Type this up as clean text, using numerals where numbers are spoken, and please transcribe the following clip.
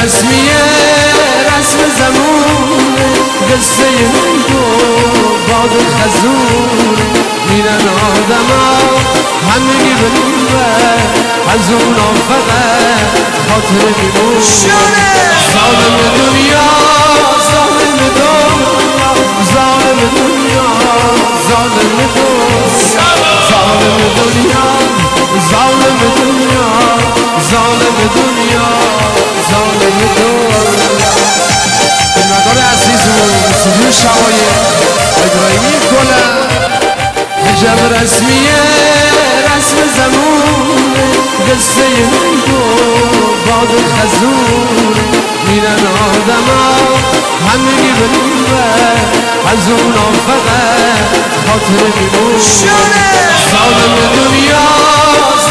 رسمیه رسم زمون قصه تو باد خزون میرن آدم ها همگی بلوبه از اونا فقط خاطر میمون ظالم دنیا ظالم دنیا ظالم دنیا ظالم دنیا ظالم دنیا ظالم دنیا ظالم دنیا ظالم دنیا مدار عزیزمون سجون شمایه ابراهیمی کنم حجب رسمیه رسم زمون قصه تو باد خزون میرن آدم ها همگی بلوبه از اونا فقط خاطر میمون ظالم دنیا